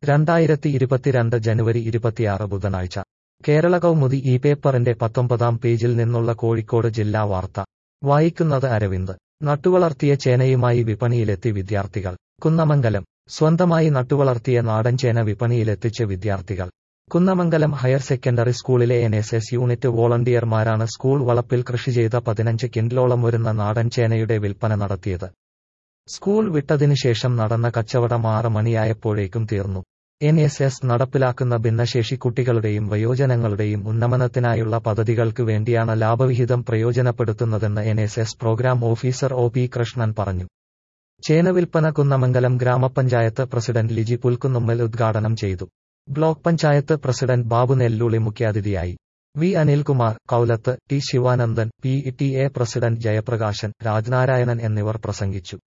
2022 ജനുവരി 26 ബുധനാഴ്ച കേരള കൗമുദി ഈ പേപ്പറിന്റെ 19-ാം പേജിൽ നിന്നുള്ള കോഴിക്കോട് ജില്ലാ വാർത്ത വായിക്കുന്നത് അരവിന്ദ്. നട്ടുവളർത്തിയ ചേനയുമായി വിപണിയിലെത്തി വിദ്യാർത്ഥികൾ. കുന്നമംഗലം. സ്വന്തമായി നട്ടുവളർത്തിയ നാടൻ ചേന വിപണിയിലെത്തിച്ച് വിദ്യാർത്ഥികൾ. കുന്നമംഗലം ഹയർ സെക്കൻഡറി സ്കൂളിലെ NSS യൂണിറ്റ് വോളണ്ടിയർമാരാണ് സ്കൂൾ വളപ്പിൽ കൃഷി ചെയ്ത 15 കിൻഡലോളം വരുന്ന നാടൻ ചേനയുടെ വിൽപ്പന നടത്തിയത്. സ്കൂൾ വിട്ടതിനു ശേഷം നടന്ന കച്ചവടം 6 മണിയായപ്പോഴേക്കും തീർന്നു. NSS നടപ്പിലാക്കുന്ന ഭിന്നശേഷി കുട്ടികളുടെയും വയോജനങ്ങളുടെയും ഉന്നമനത്തിനായുള്ള പദ്ധതികൾക്ക് വേണ്ടിയാണ് ലാഭവിഹിതം പ്രയോജനപ്പെടുത്തുന്നതെന്ന് NSS programme officer OP Krishnan പറഞ്ഞു. ചേന വിൽപ്പന കുന്നമംഗലം ഗ്രാമപഞ്ചായത്ത് പ്രസിഡന്റ് ലിജി പുൽക്കുന്നുമ്മൽ ഉദ്ഘാടനം ചെയ്തു. ബ്ലോക്ക് പഞ്ചായത്ത് പ്രസിഡന്റ് ബാബു നെല്ലൂളി മുഖ്യാതിഥിയായി. V Anilkumar, Koulath, T Sivanandan, PTA president Jayaprakashan, Rajnarayanan എന്നിവർ പ്രസംഗിച്ചു.